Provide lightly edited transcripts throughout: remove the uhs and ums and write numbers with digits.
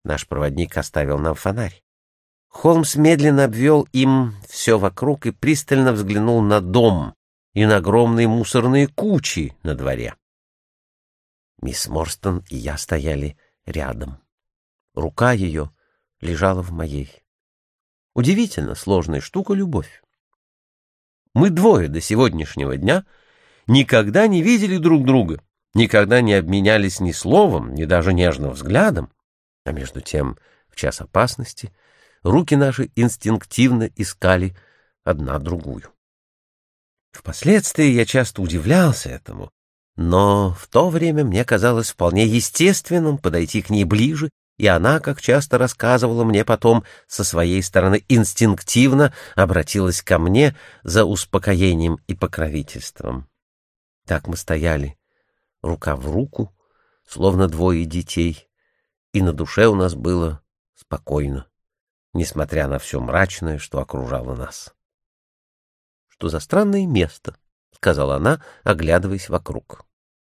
Наш проводник оставил нам фонарь. Холмс медленно обвел им все вокруг и пристально взглянул на дом и на огромные мусорные кучи на дворе. Мисс Морстон и я стояли рядом. Рука ее лежала в моей. Удивительно сложная штука — любовь. Мы двое до сегодняшнего дня никогда не видели друг друга, никогда не обменялись ни словом, ни даже нежным взглядом. А между тем, в час опасности, руки наши инстинктивно искали одна другую. Впоследствии я часто удивлялся этому, но в то время мне казалось вполне естественным подойти к ней ближе, и она, как часто рассказывала мне потом, со своей стороны инстинктивно обратилась ко мне за успокоением и покровительством. Так мы стояли, рука в руку, словно двое детей, и на душе у нас было спокойно, несмотря на все мрачное, что окружало нас. — Что за странное место, — сказала она, оглядываясь вокруг.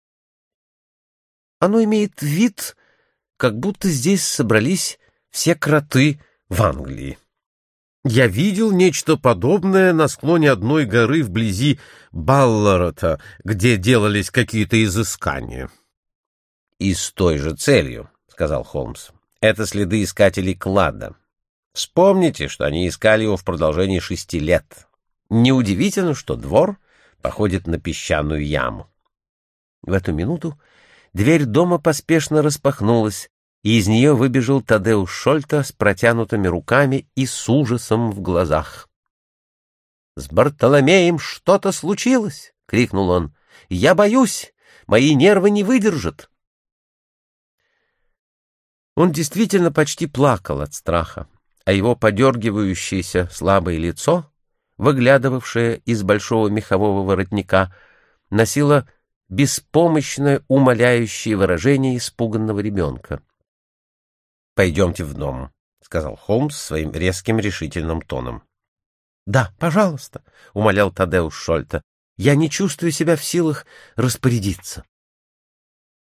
— Оно имеет вид, как будто здесь собрались все кроты в Англии. Я видел нечто подобное на склоне одной горы вблизи Балларота, где делались какие-то изыскания. — И с той же целью, — сказал Холмс. — Это следы искателей клада. Вспомните, что они искали его в продолжении 6 лет. Неудивительно, что двор походит на песчаную яму. В эту минуту дверь дома поспешно распахнулась, и из нее выбежал Тадеуш Шольта с протянутыми руками и с ужасом в глазах. — С Бартоломеем что-то случилось! — крикнул он. — Я боюсь! Мои нервы не выдержат! Он действительно почти плакал от страха, а его подергивающееся слабое лицо, выглядывавшее из большого мехового воротника, носило беспомощное, умоляющее выражение испуганного ребенка. — Пойдемте в дом, — сказал Холмс своим резким решительным тоном. — Да, пожалуйста, — умолял Тадеуш Шольта. — Я не чувствую себя в силах распорядиться.